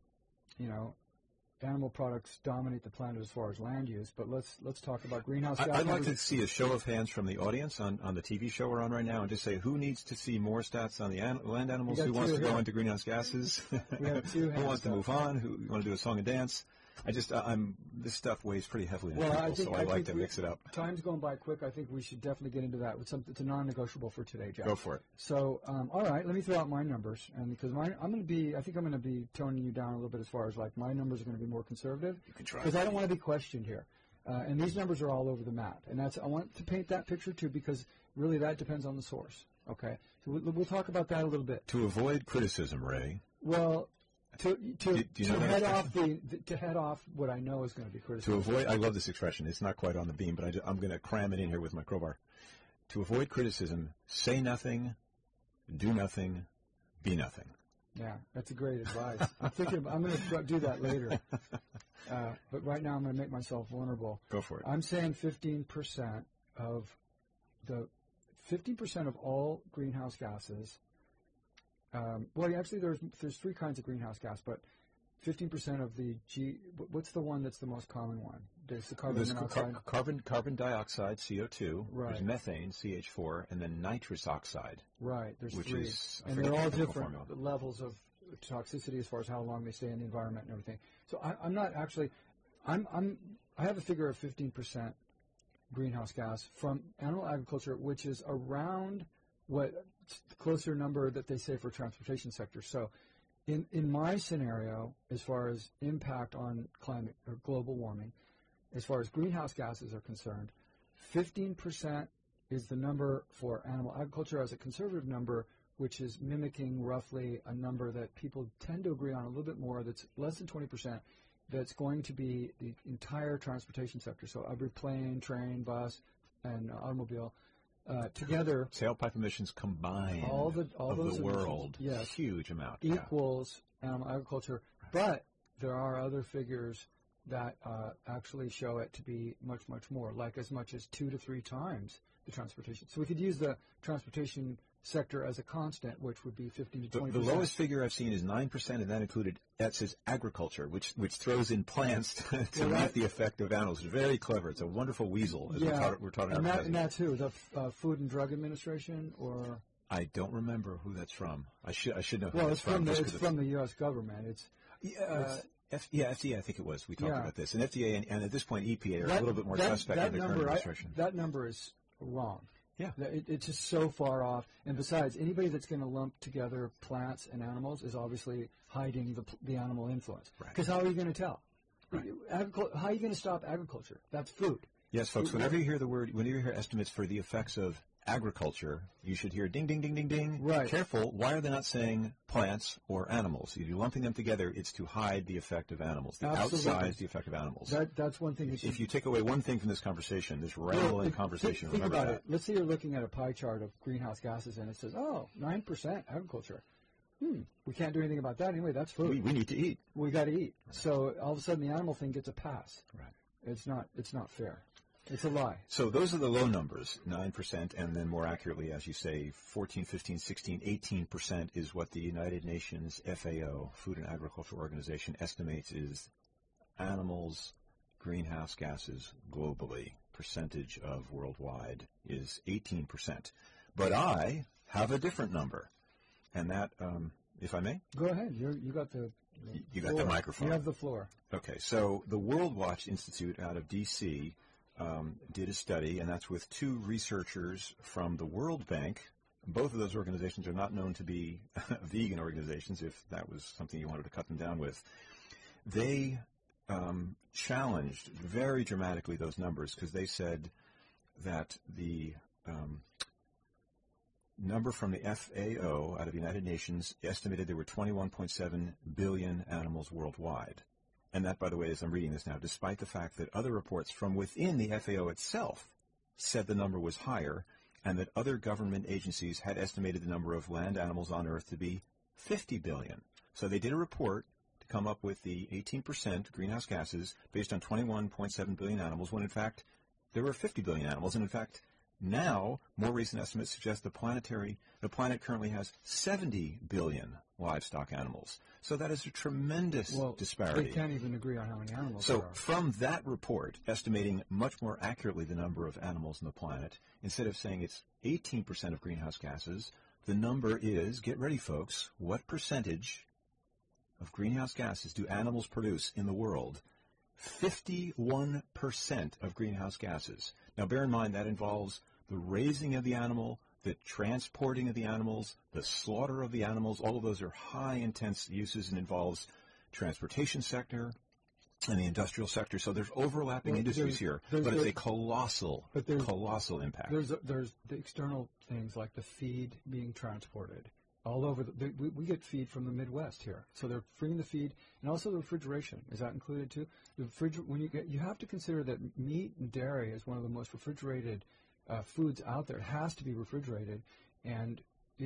animal products dominate the planet as far as land use, but let's talk about greenhouse gas I'd numbers. like to see a show of hands from the audience on the TV show we're on right now and just say who needs to see more stats on the land animals, who wants to go into greenhouse gases, We have two who wants to hands move on, who want to do a song and dance. this stuff weighs pretty heavily on people, so I like to mix it up. Time's going by quick. I think we should definitely get into that with something. It's a non-negotiable for today, Jack. Go for it. So, all right, let me throw out my numbers, and because I think I'm going to be toning you down a little bit as far as like my numbers are going to be more conservative. You can try. Because I don't want to be questioned here, and these numbers are all over the map, and I want to paint that picture too because really that depends on the source. Okay, so we'll talk about that a little bit. To avoid criticism, Ray. Well. To head off what I know is going to be criticism. To avoid, I love this expression. It's not quite on the beam, but I'm going to cram it in here with my crowbar. To avoid criticism, say nothing, do nothing, be nothing. Yeah, that's a great advice. I'm going to do that later. But right now I'm going to make myself vulnerable. Go for it. I'm saying 15% of all greenhouse gases. Well, actually, there's three kinds of greenhouse gas, but 15% of the what's the one that's the most common one? There's the carbon monoxide. Carbon dioxide, CO2. Right. There's methane, CH4, and then nitrous oxide. Right. There's which three, is, and they're all different levels of toxicity as far as how long they stay in the environment and everything. So I'm not actually. I have a figure of 15% greenhouse gas from animal agriculture, which is around what the closer number that they say for transportation sector. So in my scenario, as far as impact on climate or global warming, as far as greenhouse gases are concerned, 15% is the number for animal agriculture as a conservative number, which is mimicking roughly a number that people tend to agree on a little bit more, that's less than 20%, that's going to be the entire transportation sector. So every plane, train, bus, and automobile. Together, tailpipe emissions combined all the world, yes, huge amount equals animal agriculture. But there are other figures that actually show it to be much, much more, like as much as 2 to 3 times the transportation. So we could use the transportation sector as a constant, which would be 15 to 20%. The lowest figure I've seen is 9%, and that says agriculture, which throws in plants to meet the effect of animals. It's very clever. It's a wonderful weasel, as we're taught in our and that's who? The Food and Drug Administration, or? I don't remember who that's from. I should know who well, that's from. Well, it's from the U.S. government. FDA, I think it was. We talked about this. And FDA and at this point EPA are a little bit more suspect in the current administration. That number is wrong. Yeah. It's just so far off. And besides, anybody that's going to lump together plants and animals is obviously hiding the animal influence. Because how are you going to tell? Right. How are you going to stop agriculture? That's food. Yes, folks, whenever you hear estimates for the effects of agriculture, you should hear ding, ding, ding, ding, ding. Right. Careful, why are they not saying plants or animals? If you're lumping them together, it's to hide the effect of animals, outsize the effect of animals. That's one thing. If you take away one thing from this conversation, this rambling conversation, think remember about that. it. Let's say you're looking at a pie chart of greenhouse gases, and it says, 9% agriculture. We can't do anything about that anyway. That's food. We need to eat. We got to eat. Right. So all of a sudden, the animal thing gets a pass. Right. It's not fair. It's a lie. So those are the low numbers, 9%, and then more accurately, as you say, 14, 15, 16, 18% is what the United Nations FAO, Food and Agriculture Organization, estimates is animals' greenhouse gases globally. Percentage of worldwide is 18%. But I have a different number, and that, if I may? Go ahead. You got the You got the microphone. You have the floor. Okay, so the World Watch Institute out of D.C., did a study, and that's with 2 researchers from the World Bank. Both of those organizations are not known to be vegan organizations, if that was something you wanted to cut them down with. They challenged very dramatically those numbers because they said that the number from the FAO out of the United Nations estimated there were 21.7 billion animals worldwide. And that, by the way, as I'm reading this now, despite the fact that other reports from within the FAO itself said the number was higher, and that other government agencies had estimated the number of land animals on Earth to be 50 billion. So they did a report to come up with the 18% greenhouse gases based on 21.7 billion animals, when in fact there were 50 billion animals. And in fact, now, more recent estimates suggest the planet currently has 70 billion livestock animals. So that is a tremendous disparity. They can't even agree on how many animals there are. So from that report, estimating much more accurately the number of animals on the planet, instead of saying it's 18% of greenhouse gases, the number is, get ready folks, what percentage of greenhouse gases do animals produce in the world? 51% of greenhouse gases. Now bear in mind that involves the raising of the animal, the transporting of the animals, the slaughter of the animals. All of those are high intense uses and involves transportation sector and the industrial sector. So there's overlapping industries here, but it's a colossal impact. There's the external things like the feed being transported all over. We get feed from the Midwest here, so they're freeing the feed, and also the refrigeration. Is that included too? You have to consider that meat and dairy is one of the most refrigerated foods out there. It has to be refrigerated, and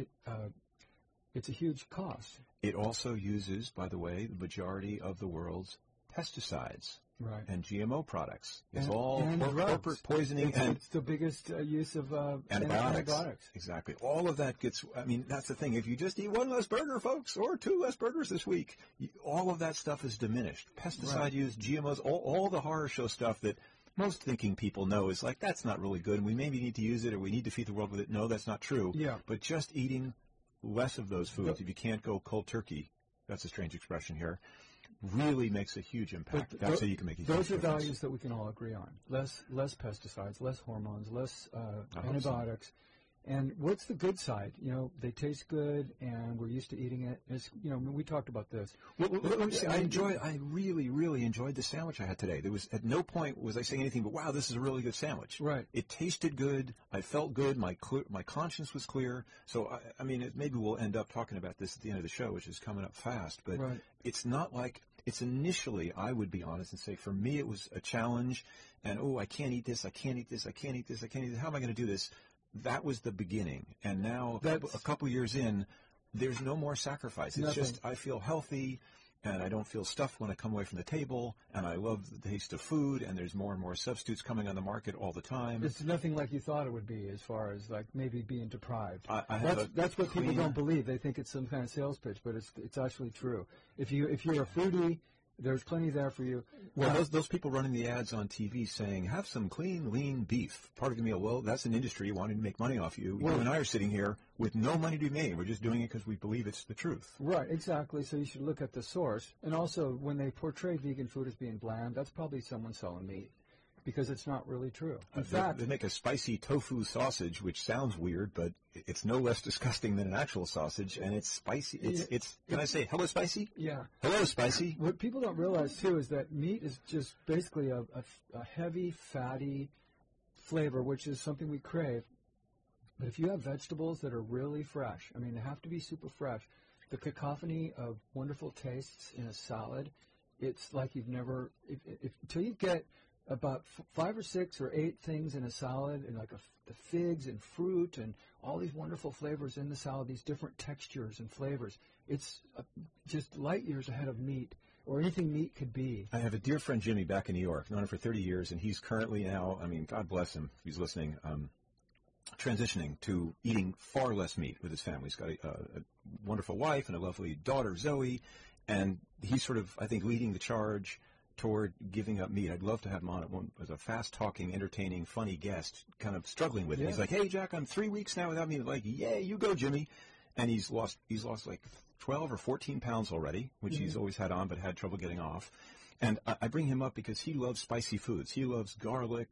it's a huge cost. It also uses, by the way, the majority of the world's pesticides. Right. And GMO products. It's all corporate poisoning. It's the biggest use of antibiotics. Exactly. all of that gets, I mean, that's the thing. If you just eat one less burger, folks, or two less burgers this week, all of that stuff is diminished. Pesticide use, GMOs, all the horror show stuff that most thinking people know is like, that's not really good, and we maybe need to use it, or we need to feed the world with it. No, that's not true. Yeah. But just eating less of those foods, if you can't go cold turkey, that's a strange expression here, really makes a huge impact. That's how you can make a huge difference. Those are values that we can all agree on. Less pesticides, less hormones, less antibiotics. And what's the good side? You know, they taste good, and we're used to eating it. It's, you know, we talked about this. Well, let me say, I really, really enjoyed the sandwich I had today. There was, at no point was I saying anything but, wow, this is a really good sandwich. Right. It tasted good. I felt good. My conscience was clear. So, I mean, maybe we'll end up talking about this at the end of the show, which is coming up fast. But it's not like, it's initially, I would be honest and say, for me, it was a challenge. And, I can't eat this. I can't eat this. I can't eat this. I can't eat this. How am I going to do this? That was the beginning, and now a couple years in, there's no more sacrifice. It's just I feel healthy, and I don't feel stuffed when I come away from the table, and I love the taste of food, and there's more and more substitutes coming on the market all the time. It's nothing like you thought it would be as far as like maybe being deprived. That's what people don't believe. They think it's some kind of sales pitch, but it's actually true. If you're a foodie, there's plenty there for you. Well, those people running the ads on TV saying, have some clean, lean beef, part of the meal. Well, that's an industry wanting to make money off you. You and I are sitting here with no money to be made. We're just doing it because we believe it's the truth. Right, exactly. So you should look at the source. And also, when they portray vegan food as being bland, that's probably someone selling meat, because it's not really true. In fact, they make a spicy tofu sausage, which sounds weird, but it's no less disgusting than an actual sausage, and it's spicy. Can I say hello, spicy? Yeah. Hello, spicy. What people don't realize too is that meat is just basically a heavy, fatty flavor, which is something we crave. But if you have vegetables that are really fresh, I mean, they have to be super fresh. The cacophony of wonderful tastes in a salad, it's like you've never until you get about 5 or 6 or 8 things in a salad, and like the figs and fruit and all these wonderful flavors in the salad, these different textures and flavors. It's just light years ahead of meat, or anything meat could be. I have a dear friend, Jimmy, back in New York, known him for 30 years, and he's currently now, I mean, God bless him if he's listening, transitioning to eating far less meat with his family. He's got a wonderful wife and a lovely daughter, Zoe, and he's sort of, I think, leading the charge toward giving up meat. I'd love to have him on as a fast-talking, entertaining, funny guest, kind of struggling with it. He's like, hey, Jack, I'm 3 weeks now without meat. Like, yeah, you go, Jimmy. And he's lost like 12 or 14 pounds already, which he's always had on but had trouble getting off. And I bring him up because he loves spicy foods. He loves garlic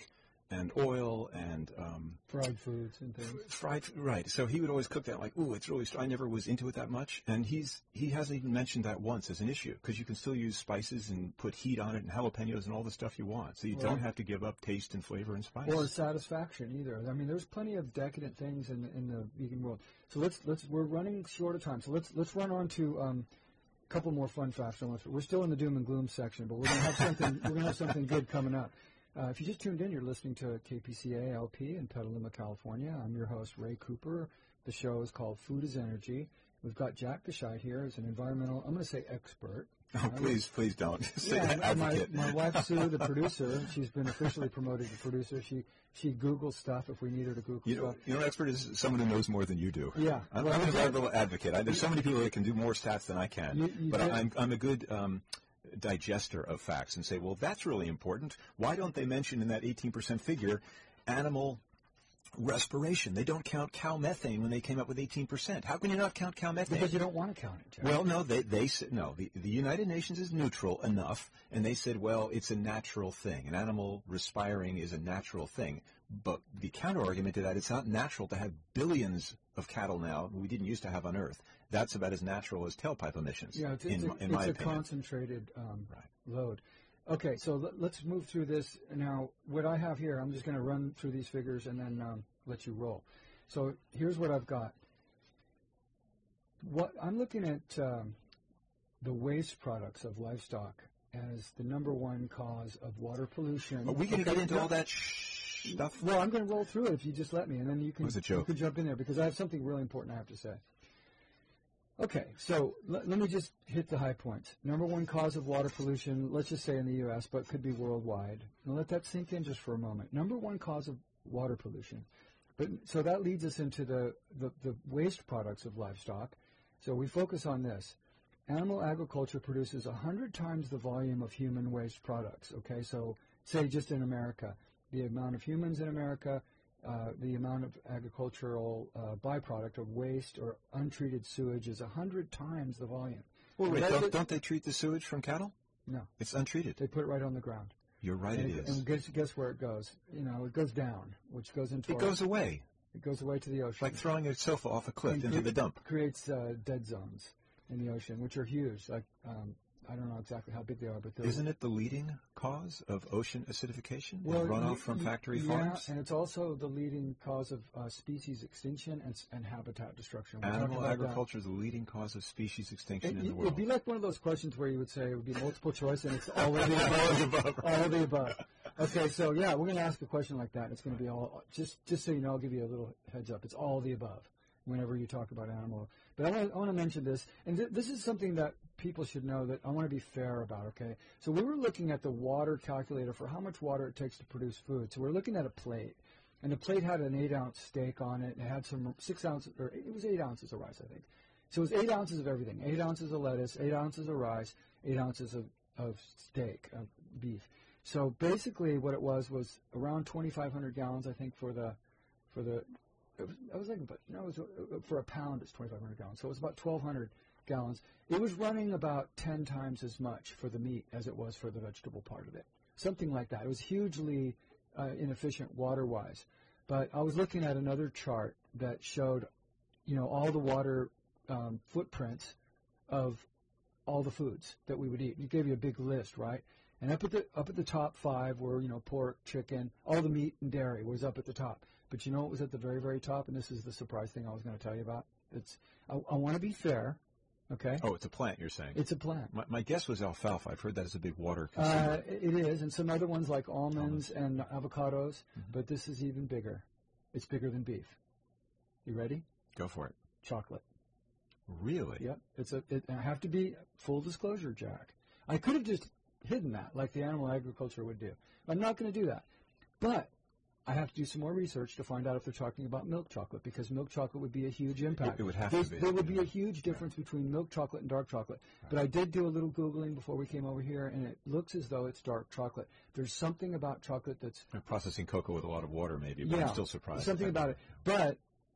and oil and fried foods and things. Fried, right. So he would always cook that like, ooh, it's really I never was into it that much. And he hasn't even mentioned that once as an issue, because you can still use spices and put heat on it and jalapenos and all the stuff you want. So you don't have to give up taste and flavor and spice. Or satisfaction either. I mean, there's plenty of decadent things in the vegan world. So we're running short of time. So let's run on to a couple more fun facts. We're still in the doom and gloom section, but we're gonna have something. We're gonna have something good coming up. If you just tuned in, you're listening to KPCA LP in Petaluma, California. I'm your host, Ray Cooper. The show is called Food is Energy. We've got Jack Gescheit here as an environmental, I'm going to say expert. Oh, please don't. Say advocate. My wife, Sue, the producer, she's been officially promoted to producer. She Googles stuff if we need her to Google stuff. You know, expert is someone who knows more than you do. Yeah. I'm an environmental advocate. There's so many people that can do more stats than I can. But I'm a good digester of facts and say, well, that's really important. Why don't they mention in that 18% figure animal respiration? They don't count cow methane when they came up with 18%. How can you not count cow methane? Because you don't want to count it, Jack. Well, no, they said no. The United Nations is neutral enough, and they said, well, it's a natural thing. An animal respiring is a natural thing. But the counter-argument to that, it's not natural to have billions of cattle now we didn't used to have on Earth. That's about as natural as tailpipe emissions, in my opinion. It's a concentrated load. Okay, so let's move through this. Now, what I have here, I'm just going to run through these figures and then let you roll. So here's what I've got. I'm looking at the waste products of livestock as the number one cause of water pollution. Are we going to get into all that stuff? Well, I'm going to roll through it if you just let me, and then you can jump in there, because I have something really important I have to say. Okay, so let me just hit the high points. Number one cause of water pollution, let's just say in the U.S., but could be worldwide. And let that sink in just for a moment. Number one cause of water pollution. So that leads us into the waste products of livestock. So we focus on this. Animal agriculture produces 100 times the volume of human waste products. Okay, so say just in America, the amount of humans in America, the amount of agricultural byproduct of waste or untreated sewage is 100 times the volume. Well, wait, don't they treat the sewage from cattle? No. It's untreated. They put it right on the ground. You're right, it is. And guess where it goes? You know, it goes down, which goes into... It goes away. It goes away to the ocean. Like throwing a sofa off a cliff into the dump. Creates dead zones in the ocean, which are huge. Like, I don't know exactly how big they are, but isn't it the leading cause of ocean acidification? Well, runoff from factory farms? Yeah, and it's also the leading cause of species extinction and habitat destruction. Animal agriculture is the leading cause of species extinction in the world. It'd be like one of those questions where you would say it would be multiple choice, and it's all of the above. All of the above. Okay, so yeah, we're going to ask a question like that. It's going to be all, just so you know, I'll give you a little heads up. It's all of the above whenever you talk about animal. But I want to mention this, and this is something that people should know that I want to be fair about, okay? So we were looking at the water calculator for how much water it takes to produce food. So we're looking at a plate, and the plate had an 8-ounce steak on it, and it had some 6 ounces, or it was 8 ounces of rice, I think. So it was 8 ounces of everything, 8 ounces of lettuce, 8 ounces of rice, 8 ounces of steak, of beef. So basically what it was around 2,500 gallons, I think, for a pound it's 2,500 gallons. So it was about 1,200 gallons. It was running about 10 times as much for the meat as it was for the vegetable part of it. Something like that. It was hugely inefficient water-wise. But I was looking at another chart that showed, all the water footprints of all the foods that we would eat. It gave you a big list, right? And up at the top 5 were, pork, chicken, all the meat and dairy was up at the top. But you know what was at the very, very top? And this is the surprise thing I was going to tell you about. I want to be fair, okay? Oh, it's a plant, you're saying? It's a plant. My guess was alfalfa. I've heard that is a big water consumer. It is, and some other ones like almonds and avocados, but this is even bigger. It's bigger than beef. You ready? Go for it. Chocolate. Really? Yep. I have to be full disclosure, Jack. I could have just hidden that like the animal agriculture would do. I'm not going to do that. But I have to do some more research to find out if they're talking about milk chocolate, because milk chocolate would be a huge impact. It would have to be. There would be a huge difference between milk chocolate and dark chocolate. Right. But I did do a little Googling before we came over here, and it looks as though it's dark chocolate. There's something about chocolate that's... Processing cocoa with a lot of water maybe, but I'm still surprised. Something about it. But,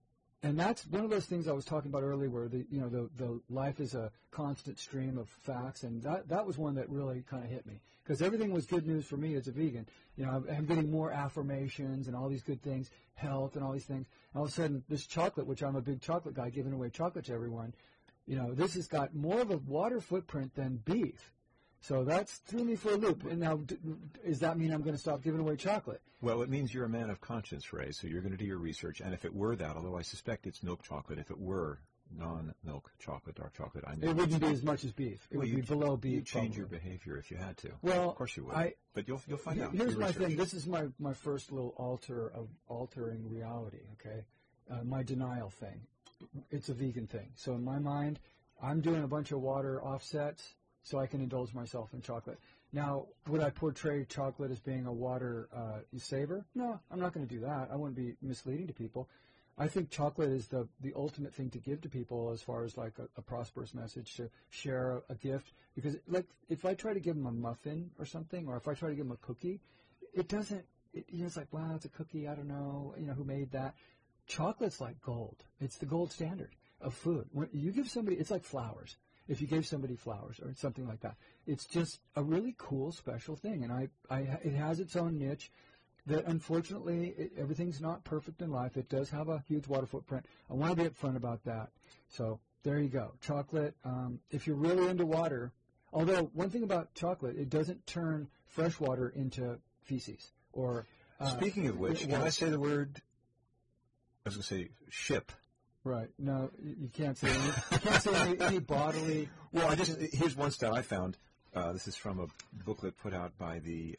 And that's one of those things I was talking about earlier, where the life is a constant stream of facts, and that was one that really kind of hit me, because everything was good news for me as a vegan. I'm getting more affirmations and all these good things, health and all these things. And all of a sudden, this chocolate, which I'm a big chocolate guy, giving away chocolate to everyone, this has got more of a water footprint than beef. So that's threw me for a loop. And now, does that mean I'm going to stop giving away chocolate? Well, it means you're a man of conscience, Ray, so you're going to do your research. And if it were that, although I suspect it's milk chocolate, if it were non-milk chocolate, dark chocolate, it wouldn't be as much as beef. It would be below beef. You'd change your behavior if you had to. Well, of course you would. But you'll find out. Here's my thing. This is my first little altering reality, okay? My denial thing. It's a vegan thing. So in my mind, I'm doing a bunch of water offsets so I can indulge myself in chocolate. Now, would I portray chocolate as being a water saver? No, I'm not going to do that. I wouldn't be misleading to people. I think chocolate is the ultimate thing to give to people as far as like a prosperous message, to share a gift. Because like if I try to give them a muffin or something, or if I try to give them a cookie, it doesn't, it's like, wow, it's a cookie, I don't know, who made that. Chocolate's like gold. It's the gold standard of food. When you give somebody, it's like flowers. If you gave somebody flowers or something like that, it's just a really cool, special thing. And it has its own niche that, unfortunately, everything's not perfect in life. It does have a huge water footprint. I want to be upfront about that. So there you go. Chocolate, if you're really into water, although one thing about chocolate, it doesn't turn fresh water into feces. Or speaking of which, can I say the word, I was going to say ship. Right. No, you can't say any bodily. Well, here's one stat I found. This is from a booklet put out by the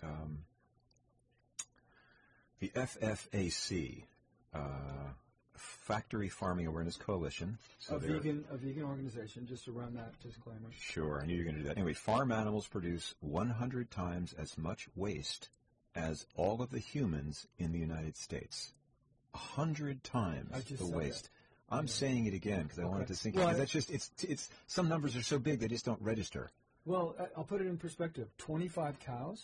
FFAC, Factory Farming Awareness Coalition. So a vegan organization, just to run that disclaimer. Sure, I knew you were going to do that. Anyway, farm animals produce 100 times as much waste as all of the humans in the United States. 100 times the waste. That. I'm saying it again because I wanted to sink in. That's just it's some numbers are so big they just don't register. Well, I'll put it in perspective. 25 cows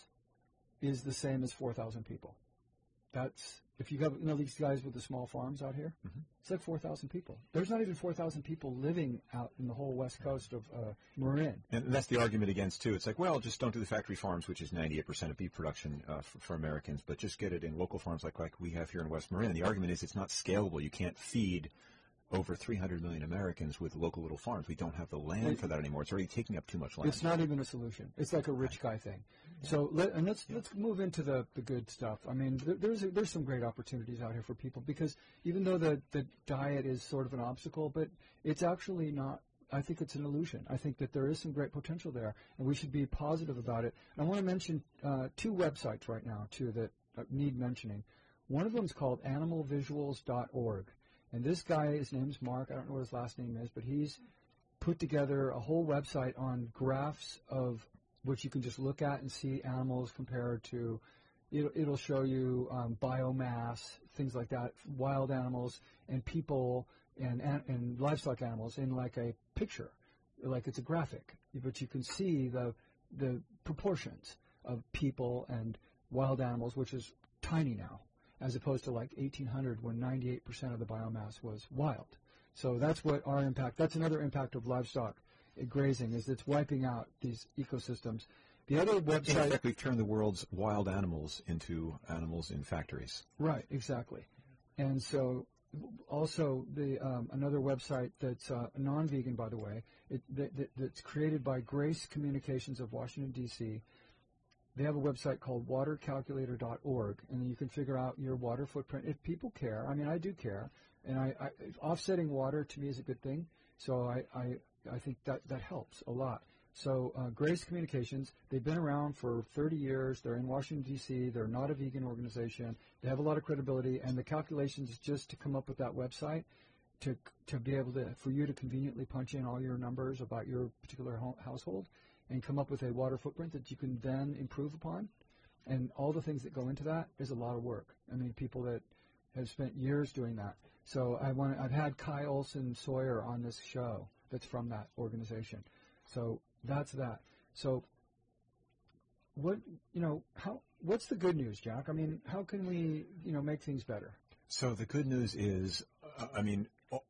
is the same as 4,000 people. That's if you have these guys with the small farms out here. Mm-hmm. It's like 4,000 people. There's not even 4,000 people living out in the whole west coast of Marin. And that's the argument against too. It's like, well, just don't do the factory farms, which is 98% of beef production for Americans, but just get it in local farms like we have here in West Marin. And the argument is it's not scalable. You can't feed over 300 million Americans with local little farms. We don't have the land for that anymore. It's already taking up too much land. It's not even a solution. It's like a rich guy thing. So let's move into the good stuff. I mean, there's some great opportunities out here for people, because even though the diet is sort of an obstacle, but it's actually not. I think it's an illusion. I think that there is some great potential there, and we should be positive about it. And I want to mention two websites right now, too, that need mentioning. One of them is called animalvisuals.org. And this guy, his name's Mark. I don't know what his last name is, but he's put together a whole website on graphs of which you can just look at and see animals compared to. It'll show you biomass, things like that, wild animals and people and livestock animals in like a picture, like it's a graphic. But you can see the proportions of people and wild animals, which is tiny now, as opposed to like 1800 when 98% of the biomass was wild. So that's what our impact, that's another impact of livestock grazing, is it's wiping out these ecosystems. The other website... In fact, we've turned the world's wild animals into animals in factories. Right, exactly. And so also another website that's non-vegan, by the way, that's created by Grace Communications of Washington, D.C., they have a website called watercalculator.org, and then you can figure out your water footprint. If people care, I mean, I do care, and offsetting water to me is a good thing, so I think that helps a lot. So Grace Communications, they've been around for 30 years. They're in Washington, D.C. They're not a vegan organization. They have a lot of credibility, and the calculations is just to come up with that website to be able to, for you to conveniently punch in all your numbers about your particular household, and come up with a water footprint that you can then improve upon. And all the things that go into that is a lot of work. I mean, people that have spent years doing that. So I've had Kai Olson Sawyer on this show that's from that organization. So that's that. So what's the good news, Jack? I mean, how can we, make things better? So the good news is,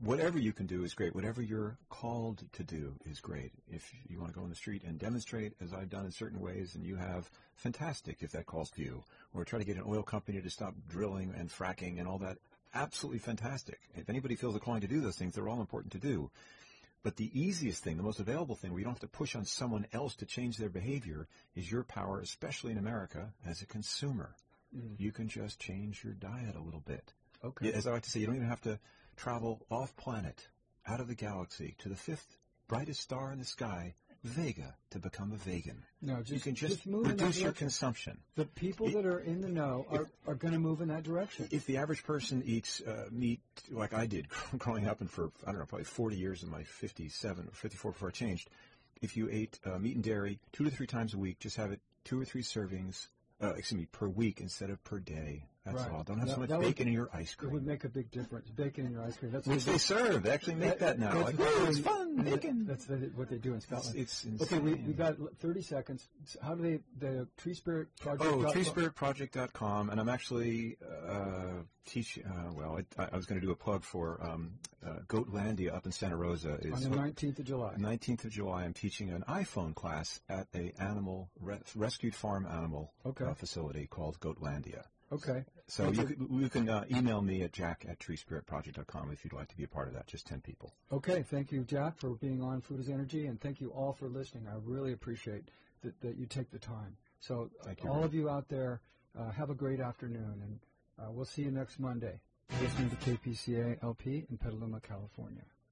whatever you can do is great. Whatever you're called to do is great. If you want to go on the street and demonstrate, as I've done in certain ways, and you have, fantastic if that calls to you. Or try to get an oil company to stop drilling and fracking and all that, absolutely fantastic. If anybody feels a calling to do those things, they're all important to do. But the easiest thing, the most available thing, where you don't have to push on someone else to change their behavior, is your power, especially in America, as a consumer. You can just change your diet a little bit. Okay. As I like to say, you don't even have to travel off-planet, out of the galaxy, to the fifth brightest star in the sky, Vega, to become a vegan. No, just, you can just move in that reduce your direction. consumption. The people that are in the know are going to move in that direction. If the average person eats meat like I did growing up and for, I don't know, probably 40 years in my 57 or 54 before I changed, if you ate meat and dairy 2 to 3 times a week, just have it 2 or 3 servings, per week instead of per day. That's Right. all. Don't have so much That bacon in your ice It would cream. make a big difference. Bacon in your ice cream. That's Which they serve. They actually make that now. That's Like, what oh, it's they- fun, bacon. That's what they do in Scotland. It's Okay, we insane. got 30 seconds. How do the Tree Spirit Project? Oh, treespiritproject.com, and I'm actually teaching. I was going to do a plug for Goatlandia up in Santa Rosa. On the 19th of July. 19th of July, I'm teaching an iPhone class at a rescued farm animal facility called Goatlandia. Okay. So you can email me at jack@treespiritproject.com if you'd like to be a part of that. Just 10 people. Okay. Thank you, Jack, for being on Food is Energy, and thank you all for listening. I really appreciate that you take the time. So Thank you, all Ray. of you out there, have a great afternoon, and we'll see you next Monday. Listening to KPCA LP in Petaluma, California.